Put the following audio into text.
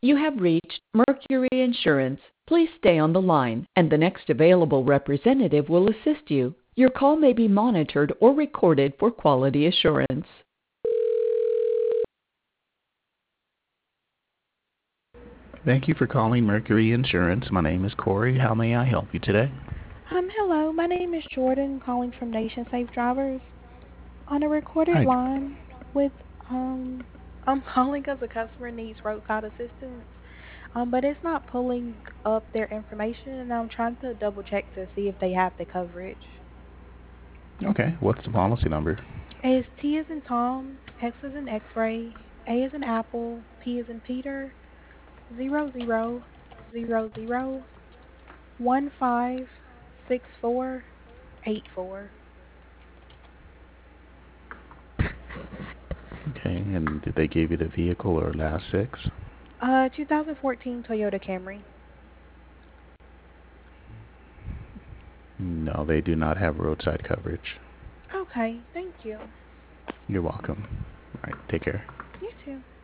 You have reached Mercury Insurance. Please stay on the line, and the next available representative will assist you. Your call may be monitored or recorded for quality assurance. Thank you for calling Mercury Insurance. My name is Corey. How may I help you today? Hello. My name is Jordan, calling from Nation Safe Drivers. On a recorded Hi. line with, I'm calling because a customer needs roadside assistance, but it's not pulling up their information, and I'm trying to double check to see if they have the coverage. Okay. What's the policy number? It's T as in Tom, X as in X-ray, A as in Apple, P as in Peter, 0000156484. Okay. And did they give you the vehicle or last six? 2014 Toyota Camry. No, they do not have roadside coverage. Okay, thank you. You're welcome. All right. Take care. You too.